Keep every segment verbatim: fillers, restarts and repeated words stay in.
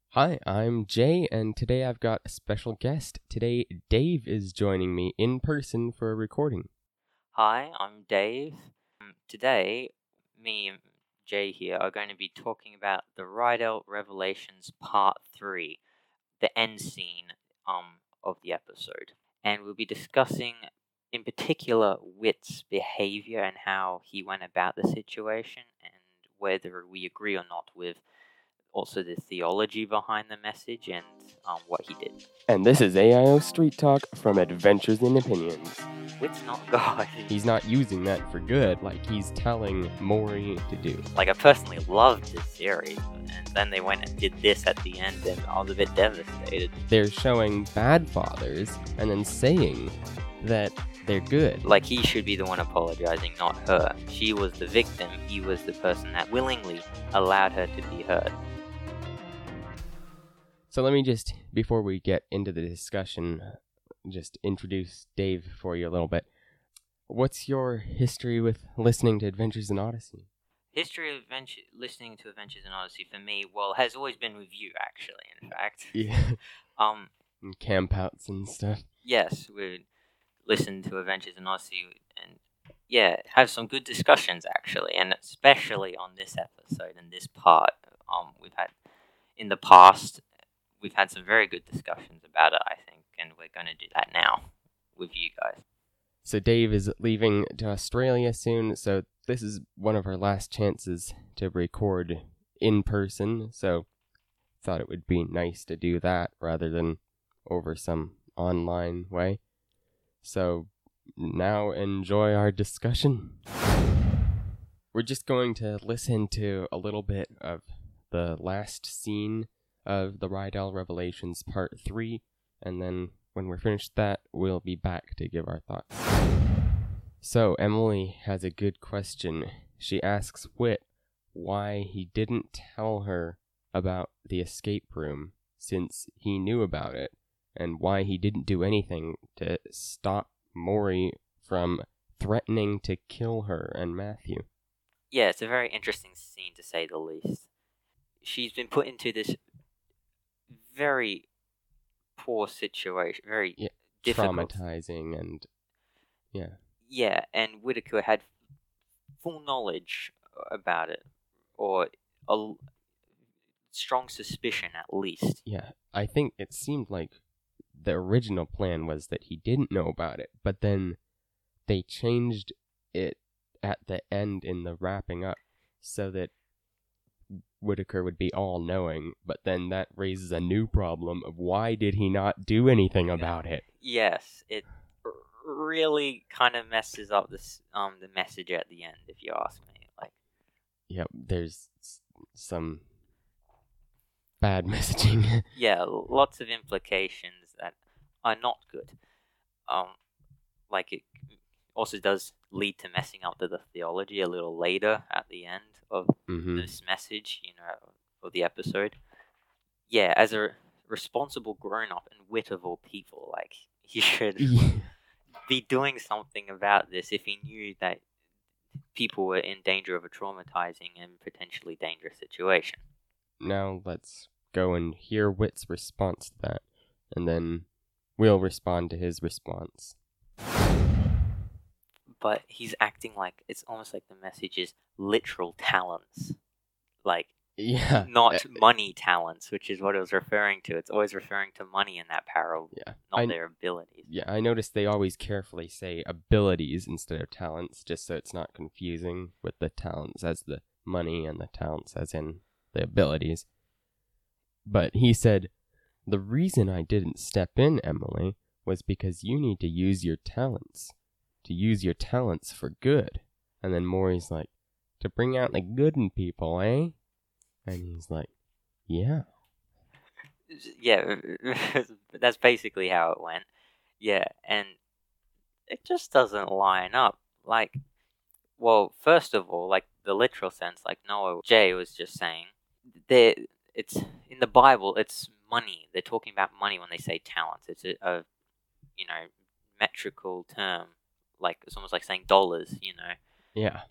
Hi, I'm Jay, and today I've got a special guest. Today, Dave is joining me in person for a recording. Hi, I'm Dave. Um, today, me and Jay here are going to be talking about the Rydell Revelations Part three, the end scene um, of the episode. And we'll be discussing, in particular, Wit's behavior and how he went about the situation, and whether we agree or not with also the theology behind the message and um, what he did. And this is A I O Street Talk from Adventures in Opinions. Wit's not God. He's not using that for good, like he's telling Maury to do. Like, I personally loved this series, and then they went and did this at the end, and I was a bit devastated. They're showing bad fathers and then saying that they're good. Like, he should be the one apologizing, not her. She was the victim, he was the person that willingly allowed her to be hurt. So let me just, before we get into the discussion, just introduce Dave for you a little bit. What's your history with listening to Adventures in Odyssey? History of adventure, listening to Adventures in Odyssey for me, well, has always been with you, actually, in fact. Yeah. um, And campouts and stuff. Yes, we listen to Adventures in Odyssey, and yeah, have some good discussions, actually, and especially on this episode and this part. Um, we've had, in the past, we've had some very good discussions about it, I think, and we're going to do that now with you guys. So Dave is leaving to Australia soon, so this is one of our last chances to record in person, so thought it would be nice to do that rather than over some online way. So now enjoy our discussion. We're just going to listen to a little bit of the last scene of the Rydell Revelations Part three, and then when we're finished that, we'll be back to give our thoughts. So, Emily has a good question. She asks Whit why he didn't tell her about the escape room since he knew about it, and why he didn't do anything to stop Maury from threatening to kill her and Matthew. Yeah, it's a very interesting scene, to say the least. She's been put into this very poor situation, very yeah, difficult. Traumatizing and, yeah. Yeah, and Whitaker had full knowledge about it, or a strong suspicion at least. Yeah, I think it seemed like the original plan was that he didn't know about it, but then they changed it at the end in the wrapping up so that Whitaker would be all-knowing, but then that raises a new problem of why did he not do anything about it? Yes, it r- really kind of messes up this um the message at the end, if you ask me. Like, yep, there's some bad messaging. Yeah, lots of implications that are not good. Um, like it also does lead to messing up the, the theology a little later at the end of mm-hmm. this message, you know, of the episode. Yeah, as a responsible grown-up and wittable people, like, he should be doing something about this if he knew that people were in danger of a traumatizing and potentially dangerous situation. Now let's go and hear Whit's response to that, and then we'll respond to his response. But he's acting like it's almost like the message is literal talents. Like, yeah, not uh, money talents, which is what it was referring to. It's always referring to money in that parable, yeah. not I, their abilities. Yeah, I noticed they always carefully say abilities instead of talents, just so it's not confusing with the talents as the money and the talents as in the abilities. But he said, the reason I didn't step in, Emily, was because you need to use your talents. To use your talents for good. And then Maury's like, to bring out the good in people, eh? And he's like, yeah. Yeah, that's basically how it went. Yeah, and it just doesn't line up. Like, well, first of all, like, the literal sense, like Noah Jay was just saying, there, it's, in the Bible, it's money. They're talking about money when they say talents. It's a, a you know, metrical term. Like, it's almost like saying dollars, you know. Yeah.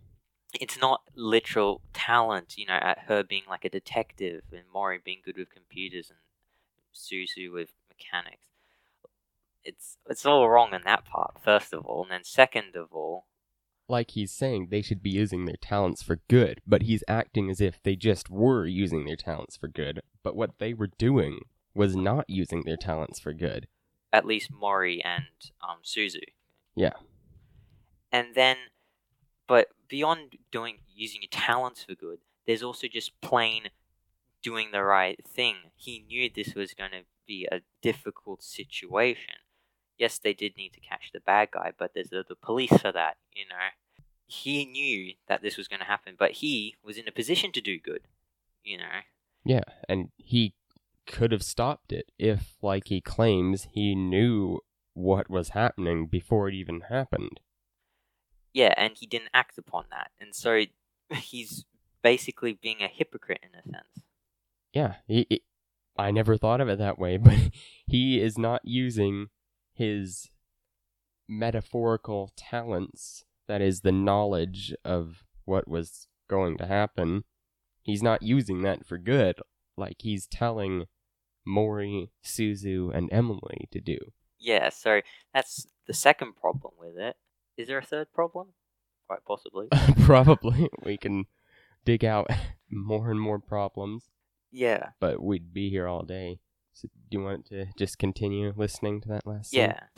it's not literal talent, you know, at her being like a detective and Mori being good with computers and Suzu with mechanics. It's it's all wrong in that part, first of all, and then second of all, like he's saying they should be using their talents for good, but he's acting as if they just were using their talents for good, but what they were doing was not using their talents for good. At least Mori and um, Suzu. Yeah. And then, but beyond doing using your talents for good, there's also just plain doing the right thing. He knew this was going to be a difficult situation. Yes, they did need to catch the bad guy, but there's the, the police for that, you know. He knew that this was going to happen, but he was in a position to do good, you know. Yeah, and he could have stopped it if, like he claims, he knew what was happening before it even happened. Yeah, and he didn't act upon that, and so he's basically being a hypocrite in a sense. Yeah, he, he, I never thought of it that way, but he is not using his metaphorical talents, that is, the knowledge of what was going to happen. He's not using that for good, like he's telling Mori, Suzu, and Emily to do. Yeah, so that's the second problem with it. Is there a third problem? Quite possibly. Probably. We can dig out more and more problems. Yeah. But we'd be here all day. So do you want to just continue listening to that last scene? Yeah.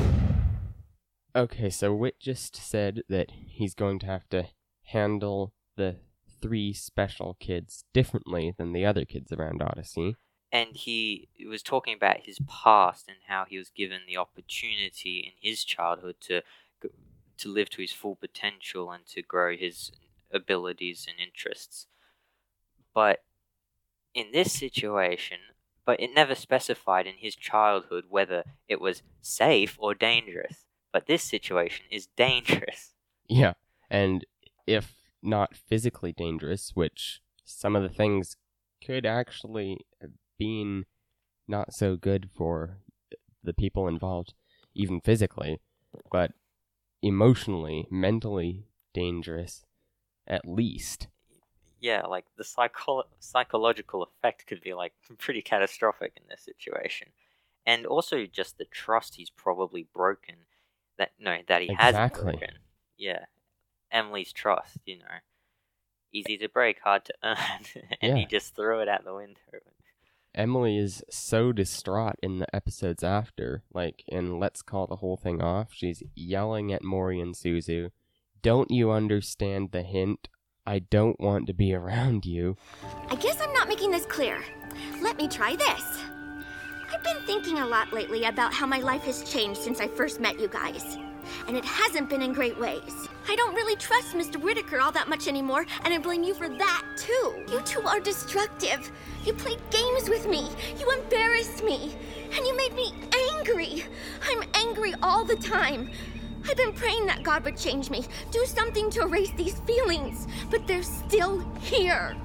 Okay, so Whit just said that he's going to have to handle the three special kids differently than the other kids around Odyssey. And he was talking about his past and how he was given the opportunity in his childhood to to live to his full potential and to grow his abilities and interests. But in this situation, but it never specified in his childhood whether it was safe or dangerous. But this situation is dangerous. Yeah, and if not physically dangerous, which some of the things could actually have been not so good for the people involved, even physically, but emotionally, mentally dangerous, at least. Yeah, like the psycho- psychological effect could be like pretty catastrophic in this situation. And also just the trust he's probably broken. That no, that he Exactly. has broken. Yeah. Emily's trust, you know. Easy to break, hard to earn. And Yeah. he just threw it out the window. Emily is so distraught in the episodes after, like in Let's Call the Whole Thing Off, she's yelling at Mori and Suzu, "Don't you understand the hint? I don't want to be around you." I guess I'm not making this clear. Let me try this. I've been thinking a lot lately about how my life has changed since I first met you guys. And it hasn't been in great ways. I don't really trust Mister Whitaker all that much anymore, and I blame you for that, too. You two are destructive. You played games with me. You embarrassed me. And you made me angry. I'm angry all the time. I've been praying that God would change me, do something to erase these feelings, but they're still here.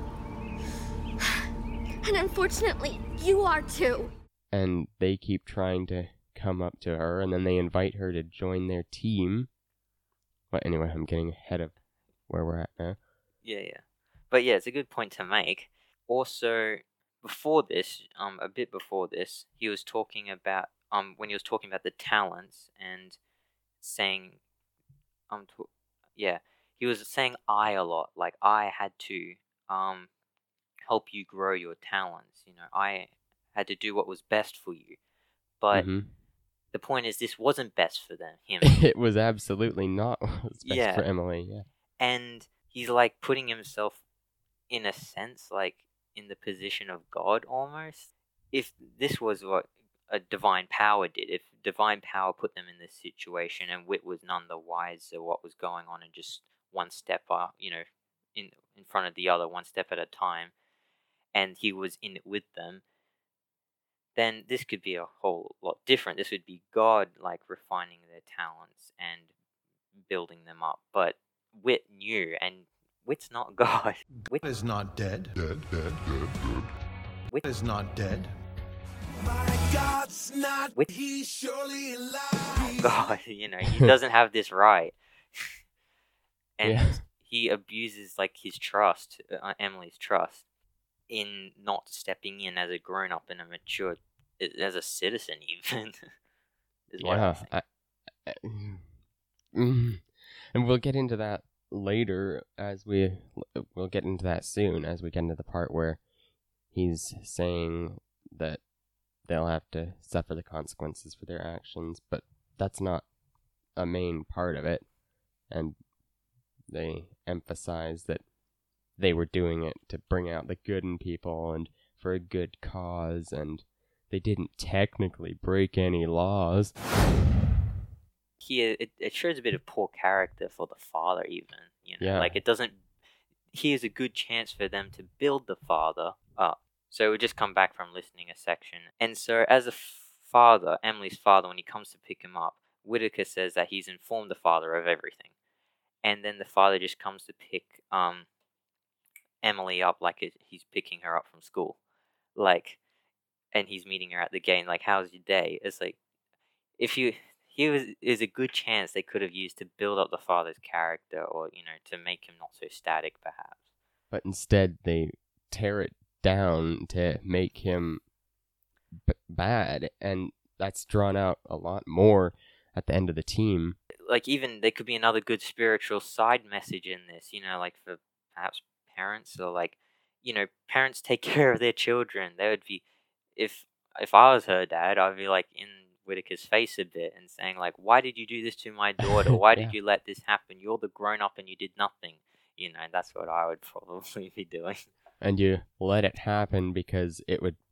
And unfortunately, you are too. And they keep trying to come up to her, and then they invite her to join their team. But anyway, I'm getting ahead of where we're at now. Yeah, yeah. But yeah, it's a good point to make. Also, before this, um, a bit before this, he was talking about, um, when he was talking about the talents and saying, um, to, yeah, he was saying I a lot. Like, I had to, um, help you grow your talents. You know, I had to do what was best for you. But Mm-hmm. the point is, this wasn't best for them, him. It was absolutely not what was best Yeah. for Emily, yeah. And he's like putting himself, in a sense, like in the position of God almost. If this was what a divine power did, if divine power put them in this situation and Whit was none the wiser what was going on and just one step up, you know, in in front of the other, one step at a time, and he was in it with them, then this could be a whole lot different. This would be God, like, refining their talents and building them up. But Whit knew, and Whit's not God. Whit is not dead. Dead, dead, dead, dead. Whit is not dead. My God's not, Whit he's surely alive. God, you know, he doesn't have this right. And Yeah. he abuses like his trust, uh, Emily's trust, in not stepping in as a grown up and a mature, as a citizen even. is what I'm Yeah. saying. I, I, mm. And we'll get into that later as we we'll get into that soon as we get into the part where he's saying that they'll have to suffer the consequences for their actions, but that's not a main part of it. And they emphasize that they were doing it to bring out the good in people and for a good cause, and they didn't technically break any laws. Here, it, it shows a bit of poor character for the father, even. You know, Yeah. like it doesn't. Here's a good chance for them to build the father up. So we just come back from listening a section, and so as a father, Emily's father, when he comes to pick him up, Whittaker says that he's informed the father of everything, and then the father just comes to pick um Emily up like it, he's picking her up from school, like, and he's meeting her at the gate. Like, how's your day? It's like, if you. Here is, is a good chance they could have used to build up the father's character, or, you know, to make him not so static, perhaps. But instead, they tear it down to make him b- bad, and that's drawn out a lot more at the end of the team. Like, even there could be another good spiritual side message in this, you know, like for perhaps parents, or like, you know, parents take care of their children. They would be, if if I was her dad, I'd be like in Whittaker's face a bit and saying like, why did you do this to my daughter? Why Yeah. did you let this happen? You're the grown up and you did nothing. You know, that's what I would probably be doing. And you let it happen because it would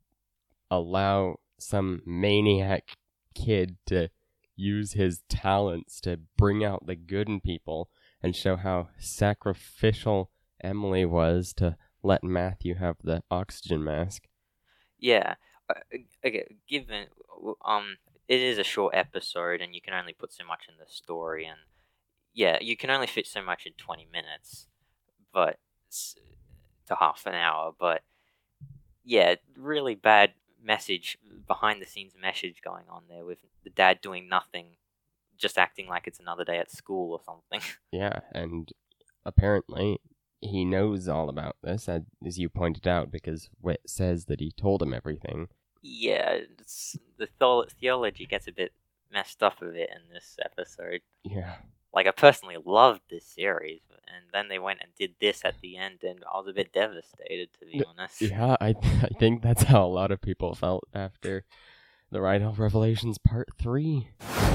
allow some maniac kid to use his talents to bring out the good in people and show how sacrificial Emily was to let Matthew have the oxygen mask. Yeah. Uh, okay, given um it is a short episode and you can only put so much in the story, and yeah, you can only fit so much in twenty minutes, but to half an hour, but yeah, really bad message, behind the scenes message going on there with the dad doing nothing, just acting like it's another day at school or something. Yeah, and apparently he knows all about this, as you pointed out, because Whit says that he told him everything. Yeah, it's, the thol- theology gets a bit messed up a bit in this episode. Yeah. Like, I personally loved this series, and then they went and did this at the end, and I was a bit devastated, to be honest. Yeah, I I think that's how a lot of people felt after the Rydell Revelations Part three.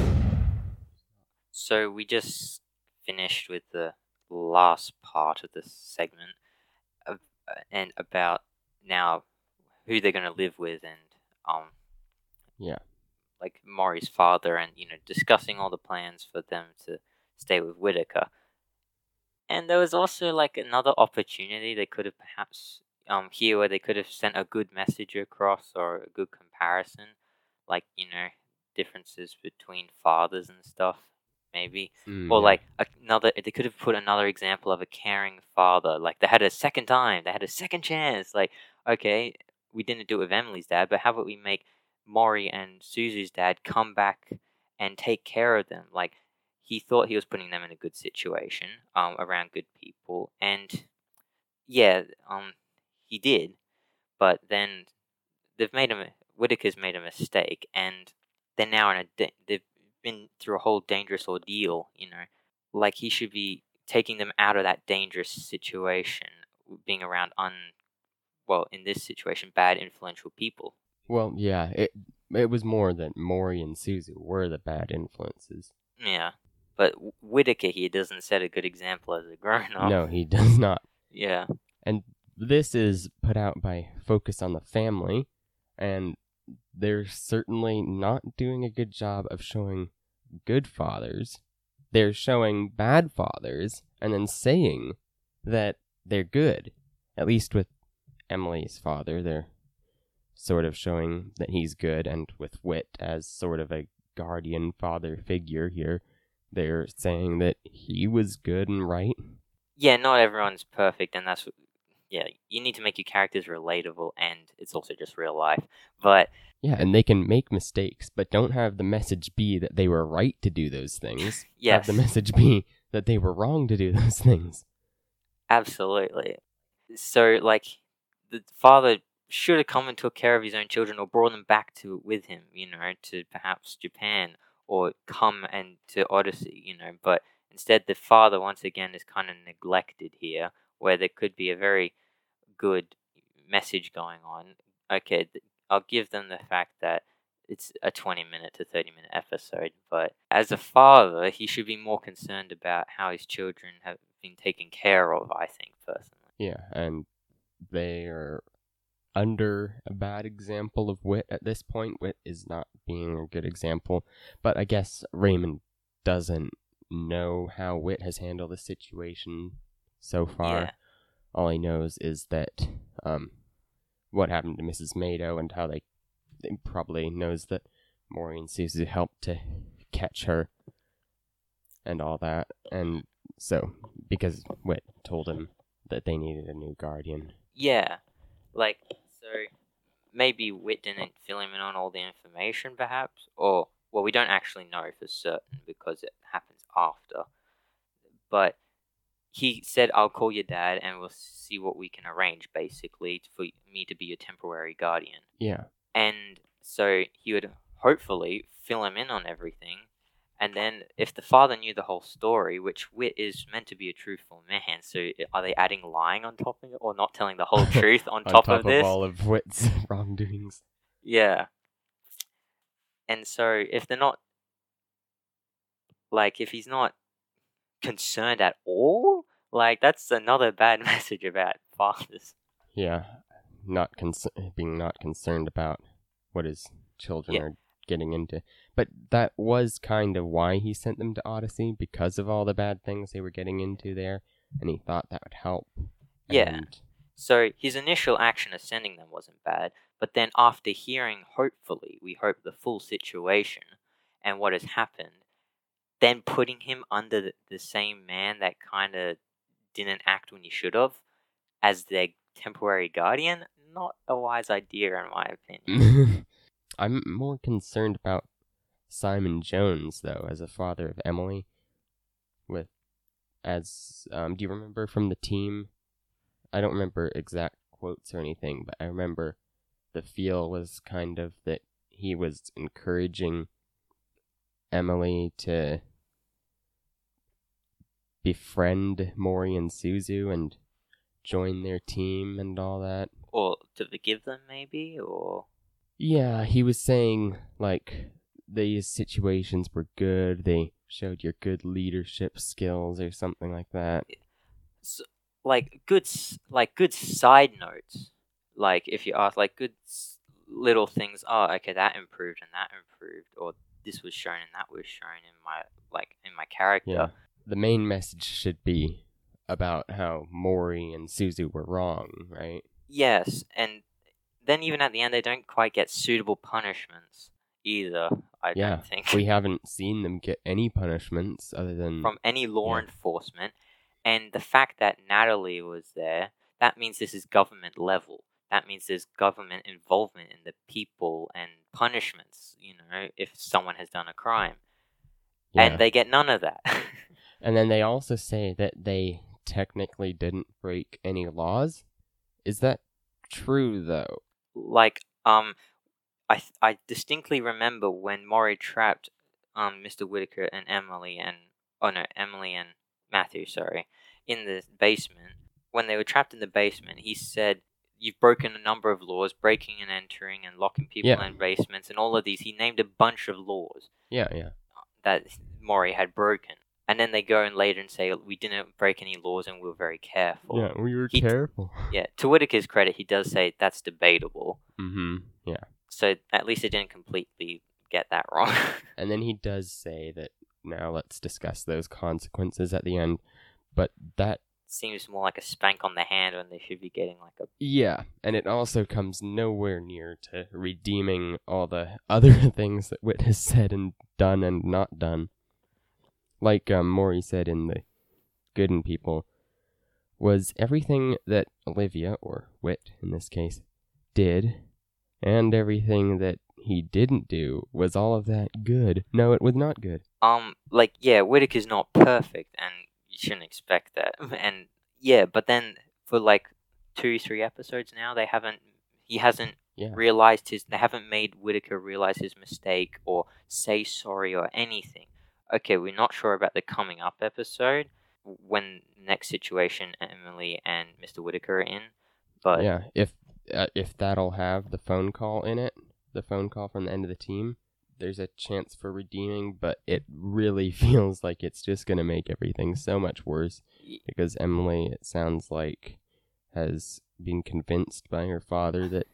So we just finished with the last part of this segment, of, uh, and about now who they're going to live with, and um, Yeah. like Maury's father, and you know, discussing all the plans for them to stay with Whittaker. And there was also like another opportunity they could have perhaps um here where they could have sent a good message across, or a good comparison, like, you know, differences between fathers and stuff, maybe. Mm, Or yeah. like another, they could have put another example of a caring father. Like, they had a second time, they had a second chance. Like, okay, we didn't do it with Emily's dad, but how about we make Maury and Suzu's dad come back and take care of them? Like, he thought he was putting them in a good situation, um, around good people, and yeah, um, he did. But then they've made a Whittaker's made a mistake, and they're now in a da- they've been through a whole dangerous ordeal. You know, like, he should be taking them out of that dangerous situation, being around un, well, in this situation, bad influential people. Well, yeah, it it was more that Maury and Suzu were the bad influences. Yeah, but Whittaker here doesn't set a good example as a grown up. No, he does not. Yeah. And this is put out by Focus on the Family, and they're certainly not doing a good job of showing good fathers. They're showing bad fathers and then saying that they're good. At least with Emily's father, they're sort of showing that he's good, and with Whit as sort of a guardian father figure here, they're saying that he was good and right. Yeah, not everyone's perfect, and that's, yeah, you need to make your characters relatable, and it's also just real life. But Yeah, and they can make mistakes, but don't have the message be that they were right to do those things. yes, Have the message be that they were wrong to do those things. Absolutely. So, like, the father should have come and took care of his own children or brought them back to with him, you know, to perhaps Japan or come and to Odyssey, you know. But instead, the father, once again, is kind of neglected here, where there could be a very good message going on. Okay, th- I'll give them the fact that it's a twenty minute to thirty minute episode, but as a father, he should be more concerned about how his children have been taken care of, I think, personally. Yeah, and they are under a bad example of Wit at this point. Wit is not being a good example, but I guess Raymond doesn't know how Wit has handled the situation so far. Yeah. All he knows is that um, what happened to Missus Mado and how they, they probably knows that Mori and Suzu helped to catch her and all that. And so, because Wit told him that they needed a new guardian. Yeah, like, so maybe Wit didn't fill him in on all the information, perhaps, or, well, we don't actually know for certain because it happens after, but he said, I'll call your dad and we'll see what we can arrange, basically, for me to be your temporary guardian. Yeah. And so he would hopefully fill him in on everything. And then if the father knew the whole story, which Wit is meant to be a truthful man, so are they adding lying on top of it or not telling the whole truth on, on top, top of this? of all of Wit's wrongdoings. Yeah. And so if they're not, like, if he's not concerned at all, like, that's another bad message about fathers. Yeah. Not cons- being not concerned about what his children Yeah. are getting into. But that was kind of why he sent them to Odyssey, because of all the bad things they were getting into there, and he thought that would help. Yeah. And So his initial action of sending them wasn't bad, but then after hearing, hopefully, we hope, the full situation and what has happened, then putting him under the, the same man that kind of didn't act when he should have as their temporary guardian, not a wise idea in my opinion. I'm more concerned about Simon Jones, though, as a father of Emily. With, as, um, do you remember from the team? I don't remember exact quotes or anything, but I remember the feel was kind of that he was encouraging Emily to befriend Mori and Suzu and join their team and all that. Or to forgive them, maybe, or... Yeah, he was saying, like, these situations were good, they showed your good leadership skills or something like that. So, like, good, s- like, good side notes. Like, if you ask, like, good s- little things, oh, okay, that improved and that improved, or this was shown and that was shown in my, like, in my character. Yeah. The main message should be about how Mori and Suzu were wrong, right? Yes, and then even at the end, they don't quite get suitable punishments either, I Yeah, don't think. we haven't seen them get any punishments other than... From any law Yeah. enforcement. And the fact that Natalie was there, that means this is government level. That means there's government involvement in the people and punishments, you know, if someone has done a crime. Yeah. And they get none of that. And then they also say that they technically didn't break any laws. Is that true, though? Like, um, I th- I distinctly remember when Maury trapped um Mister Whitaker and Emily and oh no Emily and Matthew, sorry, in the basement. When they were trapped in the basement, he said, "You've broken a number of laws, breaking and entering, and locking people Yeah. in basements, and all of these." He named a bunch of laws Yeah, yeah. that Maury had broken, and then they go in later and say, "We didn't break any laws, and we were very careful." Yeah, we were He- careful. Yeah, to Whitaker's credit, he does say that's debatable. Mm-hmm. Yeah. So at least they didn't completely get that wrong. And then he does say that, now let's discuss those consequences at the end. But that, Seems more like a spank on the hand when they should be getting like a... yeah. And it also comes nowhere near to redeeming all the other things that Wit has said and done and not done. Like um, Maury said in The Good in People, was everything that Olivia, or Wit in this case, did, and everything that he didn't do, was all of that good? No, it was not good. Um, like, yeah, Whitaker's not perfect, and you shouldn't expect that. And Yeah, but then for like two, three episodes now, they haven't. He hasn't Yeah. realized his. They haven't made Whittaker realize his mistake or say sorry or anything. Okay, we're not sure about the coming up episode when next situation Emily and Mister Whittaker are in, but Yeah, if uh, if that'll have the phone call in it, the phone call from the end of the team, there's a chance for redeeming, but it really feels like it's just going to make everything so much worse y- because Emily, it sounds like, has been convinced by her father that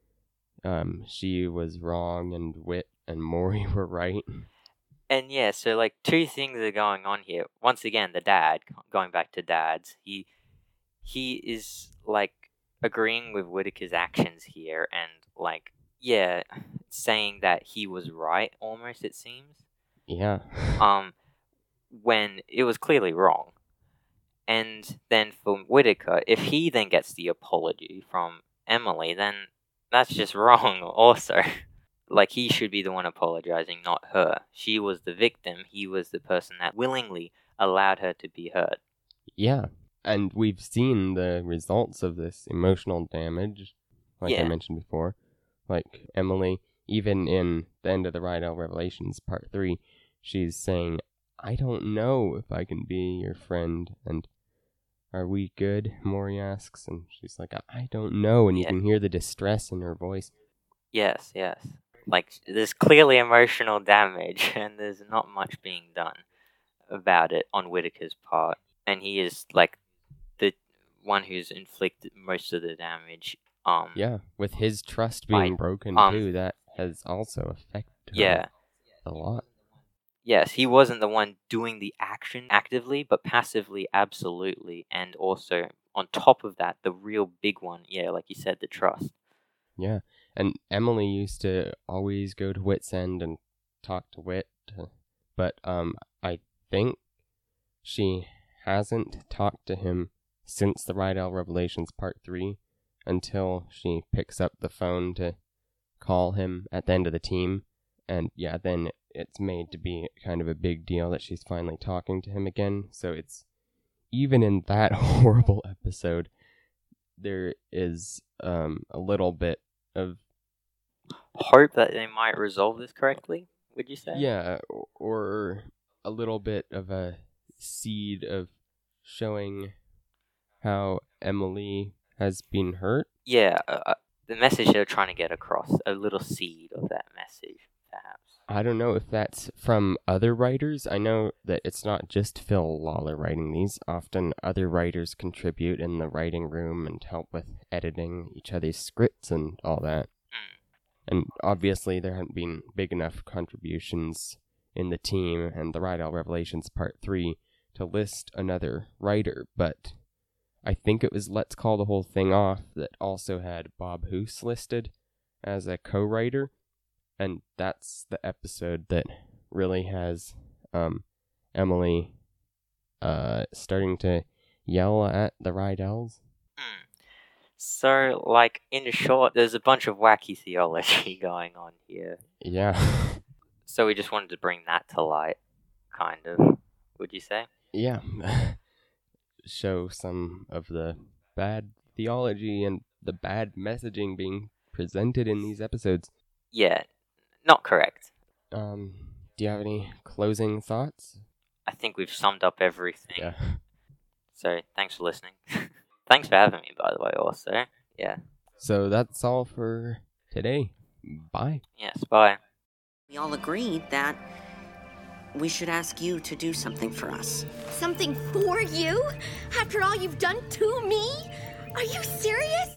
um she was wrong and Whit and Maury were right. and yeah, so like two things are going on here. Once again, the dad, going back to dads, he he is like agreeing with Whittaker's actions here and like yeah, saying that he was right almost it seems. Yeah. Um when it was clearly wrong. And then for Whittaker, if he then gets the apology from Emily, then that's just wrong also. Like, he should be the one apologizing, not her. She was the victim. He was the person that willingly allowed her to be hurt. Yeah. And we've seen the results of this emotional damage, like I Yeah. mentioned before. Like, Emily, even in the end of the Rydell Revelations Part three, she's saying, I don't know if I can be your friend, and are we good? Maury asks, and she's like, I don't know, and you Yeah. can hear the distress in her voice. Yes, yes. Like, there's clearly emotional damage, and there's not much being done about it on Whittaker's part. And he is, like, the one who's inflicted most of the damage. Um, Yeah, with his trust By- being broken, um, too, that has also affected her Yeah. a lot. Yes, he wasn't the one doing the action actively, but passively, absolutely. And also, on top of that, the real big one, yeah, like you said, the trust. Yeah, and Emily used to always go to Whit's End and talk to Whit, uh, but um, I think she hasn't talked to him since the Rydell Revelations Part three, until she picks up the phone to call him at the end of the team, and yeah, then it's made to be kind of a big deal that she's finally talking to him again, so it's, even in that horrible episode, there is um, a little bit of, Hope that they might resolve this correctly, would you say? yeah, o- or a little bit of a seed of showing how Emily has been hurt. Yeah, uh, uh, the message they're trying to get across, a little seed of that message, perhaps. I don't know if that's from other writers. I know that it's not just Phil Lawler writing these. Often other writers contribute in the writing room and help with editing each other's scripts and all that. And obviously there haven't been big enough contributions in the team and the Rydell Revelations Part three to list another writer, but I think it was Let's Call the Whole Thing Off that also had Bob Hoose listed as a co-writer, and that's the episode that really has um, Emily uh, starting to yell at the Rydells. Hmm. So, like, in short, there's a bunch of wacky theology going on here. Yeah. So we just wanted to bring that to light, kind of, would you say? Yeah. Show some of the bad theology and the bad messaging being presented in these episodes. Yeah, not correct. Um, do you have any closing thoughts? I think we've summed up everything. Yeah. So, thanks for listening. Thanks for having me, by the way, also. Yeah. So that's all for today. Bye. Yes, bye. We all agreed that we should ask you to do something for us. Something for you? After all you've done to me? Are you serious?